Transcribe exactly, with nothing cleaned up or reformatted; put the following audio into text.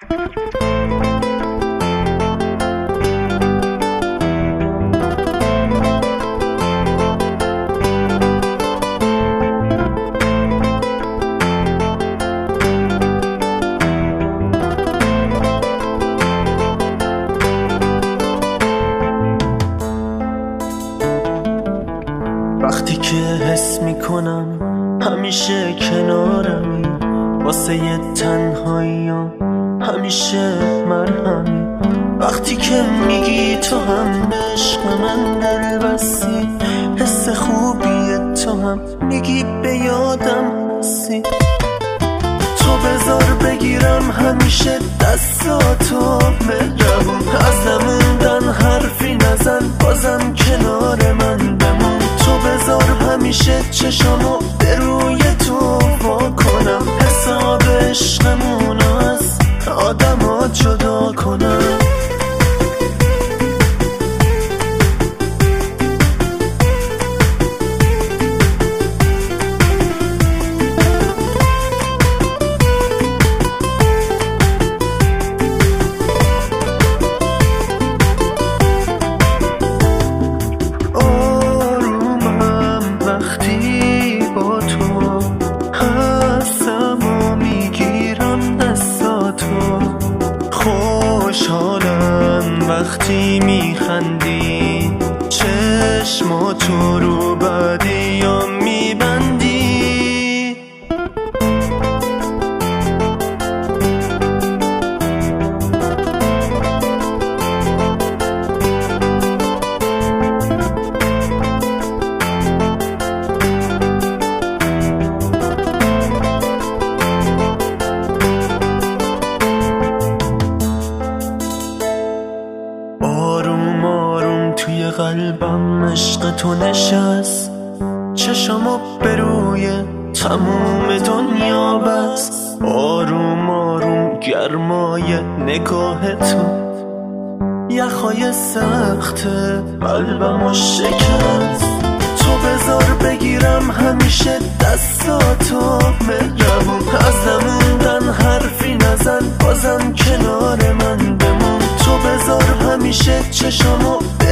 وقتی که حس میکنم همیشه کنارمی، واسه یه تنهاییام همیشه مرهمی. وقتی که میگی تو هم به عشق من دل بستی، حس خوبیه تو هم میگی به یادم هستی. تو بذار بگیرم همیشه دستاتو مهربون، از نموندن حرفی نزن بازم کنار من بمون. تو بذار همیشه چشامو به روی تو وا کنم، حساب عشقمونو از آدما جدا کنم. خوشحالم وقتی میخندی، چشماتو رو بعدیام میبندی. آروم آروم توی قلبم عشق تو نشست، چشمو به روی تموم دنیا بست. آروم آروم گرمای نگاه تو یخای سخت قلبمو شکست. تو بذار بگیرم همیشه دستاتو مهربون، از نموندن حرفی نزن بازم کنار من بمون. تو بذار همیشه چشمو